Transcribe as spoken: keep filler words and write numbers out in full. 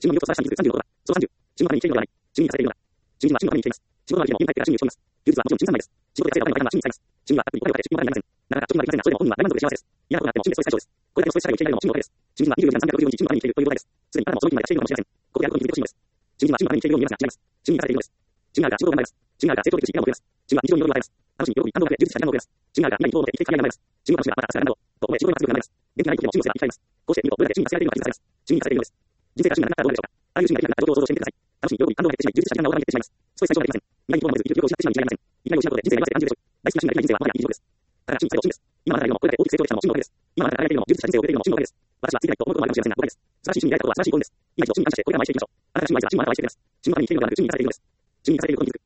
自分の魅力と素晴らしさに気づくさんじゅうのことだ。そのさんじゅう、自分のために生きているのではない。自分にさせているのだ。自分には自分のために生きています。仕事は自分のために生きています。仕事ができても家に帰ってから自分に使います。休日はもちろん自分のために生きています。休日はもちろん自分のためです。仕事で稼いだお金が毎日に使います。自分はたっぷりお金をかけて出費もになりません。なかなか貯金はできませんが、それでも本人は大満足で幸せです。嫌なことがあっても真でストレス解消です。これだけのストレスさえを消えられるのも真のおかげです。自分はにじゅうよじかんさんびゃくろくじゅうにち自分のために生きているということです。すでにあなたもその域まで達しているのかもしれません。ここでやることに気づいてほしいのです。自分は自分のために生きているように見えますが違います。自分にさせているのです。自分が仕事を頑張ります。自分が成功できるし、今も増えます。自分は日常に喜びを与えます。楽しみ、喜び、感動が増え、充実した時間を増えます。自分が未来に希望を持って生きていく限りがます。自分が楽しみがまた明日が何だろうと思い仕事が強くなります。元気がない時でも真のせいが生き返ります。こうして見るとどれだけ真が捨てられているのか気づかされます。自分にさせているのです。人生が真がなくなったらどうなるでしょうか。ああいう真ができなくなった状況を想像してみてください。楽しみ、喜び、感動が減ってしまい、充実した時間が大人に減ってしまいます。ストレス解消ができません。未来に希望が持てず、生きる気力を失ってしまい道がありません。生きがいを失うことで人生が弱って感じるでしょう。大好きな真ができない人生はまだいい以上です。だから真最後真です。今あなたがいるのもこれだけ大きく成長できたのも真のおかげです。今あなたが輝いているのも充実した人生を送っているのも真のおかげです。私は次ないと思うこともあるかもしれませんが、おかげです。素晴らしい真に出会えたことは素晴らしい幸運です。今一度真に感謝してこれからも愛していきましょう。あなたが真を愛する自慢は愛しています。自分のために生きているのではなく真にさせているのです。自分にさせていることに気づく。